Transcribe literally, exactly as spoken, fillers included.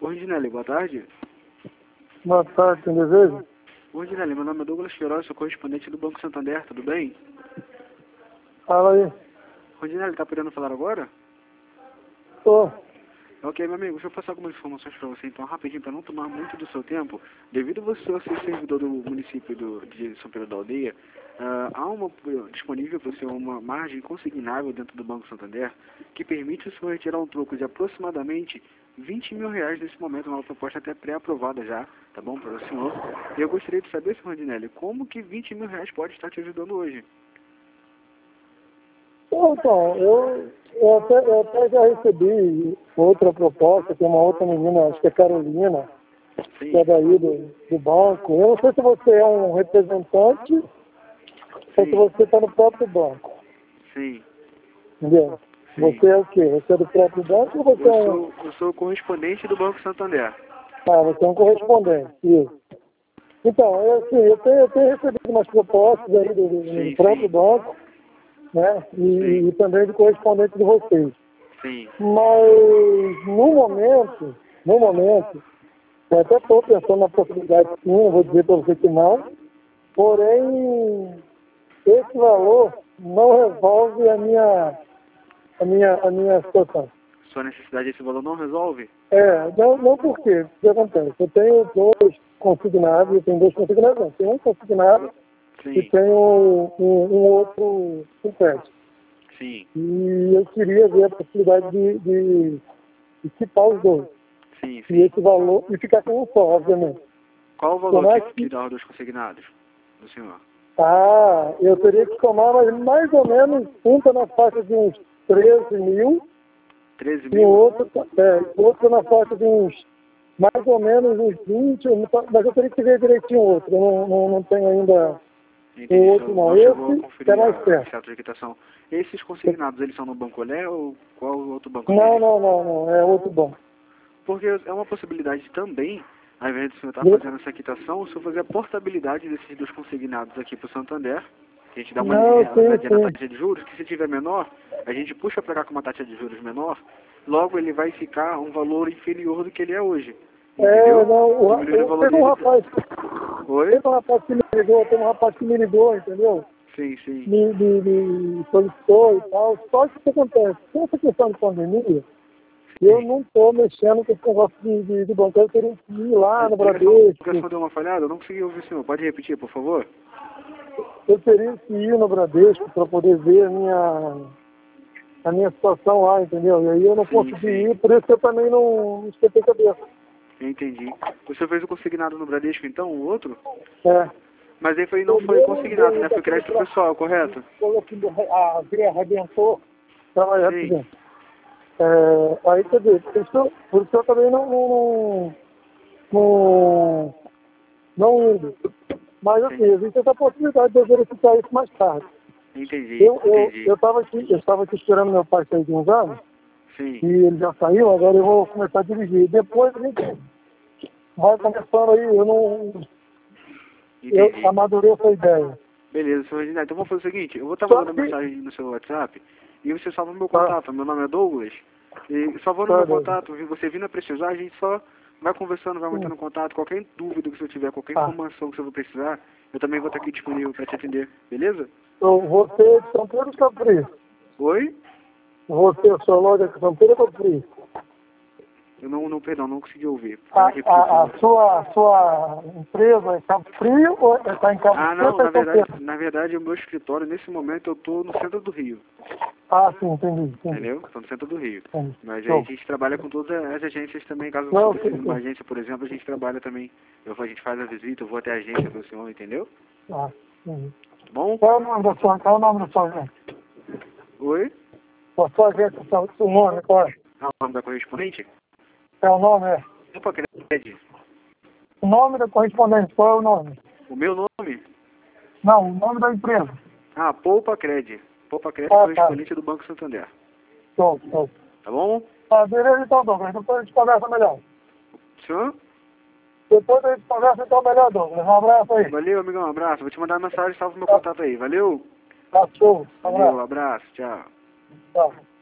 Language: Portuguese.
Rondinelli, boa tarde. Boa tarde, tem desejo? Rondinelli, meu nome é Douglas Queiroz, sou correspondente do Banco Santander, tudo bem? Fala aí. Rondinelli, tá podendo falar agora? Tô. Ok, meu amigo, deixa eu passar algumas informações para você então, rapidinho, para não tomar muito do seu tempo. Devido a você ser servidor do município do, de São Pedro da Aldeia, uh, há uma, disponível para você uma margem consignável dentro do Banco Santander que permite o senhor retirar um troco de aproximadamente vinte mil reais nesse momento, uma proposta até pré-aprovada já, tá bom, para o senhor. E eu gostaria de saber, senhor Rondinelli, como que vinte mil reais pode estar te ajudando hoje? Então, eu, eu, até, eu até já recebi outra proposta, tem uma outra menina, acho que é Carolina, Sim. que é daí do, do banco. Eu não sei se você é um representante Sim. ou se você está no próprio banco. Sim. Entendeu? Sim. Você é o quê? Você é do próprio banco ou você Eu é um... sou, eu sou correspondente do Banco Santander. Ah, você é um correspondente. Isso. Então, eu, assim, eu, tenho, eu tenho recebido umas propostas aí do, do, Sim, do próprio sim. banco, né? E, Sim. e também do correspondente de vocês. Sim. Mas, no momento, no momento, eu até estou pensando na possibilidade sim, não vou dizer para você que não, porém, esse valor não resolve a minha, a minha, a minha situação. Sua necessidade, esse valor não resolve? É, não, não por quê? O que acontece? Eu tenho dois consignados, eu tenho dois consignados, não, tenho um consignado e Sim. tenho um, um, um outro empréstimo. Sim. E eu queria ver a possibilidade de, de, de quitar os dois. Sim, E sim. esse valor, e ficar com um só, obviamente. Qual o Por valor mais que, que, que dá dos consignados do senhor? ah, eu teria que tomar mais, mais ou menos, um tá na faixa de uns treze mil, treze e o mil? outro, é, o outro na faixa de uns, mais ou menos uns vinte, mas eu teria que ver direitinho o outro, eu não, não, não tenho ainda o Entendi, o outro senhor não, não chegou a esse é conferir mais a perto. extrato de quitação. Esses consignados, eles são no Banco Olé ou qual o outro banco Não, dele? não, não, não, é outro bom. Porque é uma possibilidade também, ao invés do senhor estar De- fazendo essa quitação, o senhor fazer a portabilidade desses dois consignados aqui para o Santander, que a gente dá uma Não, sim, olhadinha na sim. taxa de juros, que se tiver menor, a gente puxa para cá com uma taxa de juros menor, logo ele vai ficar um valor inferior do que ele é hoje. É, Entendeu? não, o, ra- Diminuindo o o, valor teve um dele. rapaz, Oi? teve um rapaz que me ligou, teve um rapaz que me ligou, entendeu? Sim, sim. Me, me, me solicitou e tal. Só que o que acontece? Com essa questão de pandemia, eu não estou mexendo com esse negócio de, de, de banco. Eu teria que ir lá A no ligação, a Bradesco, ligação deu uma falhada? Eu não consegui ouvir o senhor. Pode repetir, por favor? eu teria que ir no Bradesco para poder ver a minha, a minha situação lá, entendeu? E aí eu não Sim, consegui sim. ir, por isso que eu também não não esquentei cabeça. Entendi. O senhor fez o consignado no Bradesco, então, o outro? É. Mas aí foi, não foi consignado, né? Foi crédito pessoal, correto? A veia arrebentou. Trabalhar Sim. tudo. É, aí, quer dizer, por isso, por isso eu também não, não, não, não indo. Mas, assim, Sim. existe essa possibilidade de eu verificar isso mais tarde. Entendi, Eu eu entendi. eu estava aqui, eu estava aqui esperando meu pai sair de uns anos, Sim. e ele já saiu, agora eu vou começar a dirigir. Depois a gente vai começando aí, eu não... Eu Entendi. amadureço a ideia. Beleza, senhor Reginaldo. Então vamos fazer o seguinte, eu vou estar Só mandando que... mensagem no seu WhatsApp e você salva meu Tá, contato. Meu nome é Douglas. E salvando tá, meu Deus. contato, você vindo a precisar, a gente só vai conversando, vai Sim. mantendo contato. Qualquer dúvida que você tiver, qualquer Tá. informação que você for precisar, eu também vou estar aqui disponível para te atender. Beleza? Então, você é de São Pedro ou São Frio? Oi? Você, a sua loja é de São Pedro ou Frio? Eu não, não, perdão, não consegui ouvir. A, Pode repetir, por a, a favor. sua, sua empresa está frio ou está em Cabo Ah, Frio ou não, está na em São verdade, Pedro? na verdade, o meu escritório, nesse momento, eu estou no centro do Rio. Ah, sim, entendi, entendi. Entendeu? Estou no centro do Rio. entendi. Mas aí a Show. gente trabalha com todas as agências também. Caso você Não, precise sim, de uma sim. agência, por exemplo, a gente trabalha também. Eu, a gente faz a visita, eu vou até a agência do senhor, entendeu? Ah, entendi. Tá bom? Qual é o nome da sua, qual é o nome da sua agência? Oi? A sua agência, o seu- seu nome, qual é? Ah, o nome da correspondente? É o nome, é? Opa, Cred. O nome da correspondente, qual é o nome? O meu nome? Não, o nome da empresa. Ah, Poupa Cred. Poupa Cred, Ah, tá. correspondente do Banco Santander. Show, show. Tá bom? Ah, beleza então, Douglas. Depois a gente conversa melhor. Senhor? Depois a gente conversa então melhor, Douglas. Um abraço aí. Valeu, amigão, um abraço. Vou te mandar uma mensagem, salva meu Tá, contato aí. Valeu? tá show. Um Valeu, abraço. abraço, tchau. Tchau.